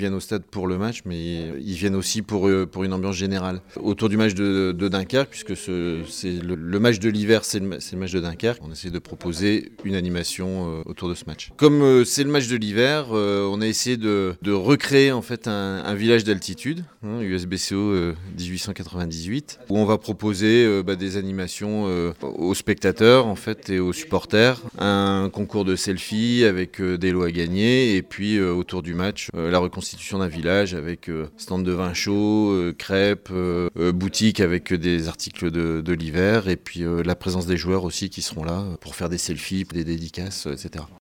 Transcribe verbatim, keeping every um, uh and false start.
viennent au stade pour le match, mais ils viennent aussi pour, pour une ambiance générale. Autour du match de, de Dunkerque, puisque ce, c'est le, le match de l'hiver, c'est le, c'est le match de Dunkerque, on essaie de proposer une animation euh, autour de ce match. Comme euh, c'est le match de l'hiver, euh, on a essayé de, de recréer en fait un, un village d'altitude, hein, U S B C O euh, dix-huit cent quatre-vingt-dix-huit, où on va proposer euh, bah, des animations euh, aux spectateurs en fait et aux supporters, un concours de selfie avec euh, des lots à gagner, et puis euh, autour du match, euh, la reconstitution d'un village avec euh, stand de vin chaud, euh, crêpes, euh, euh, boutique avec des articles de, de l'hiver, et puis euh, la présence des joueurs aussi qui seront là pour faire des selfies, des dédicaces, et cetera.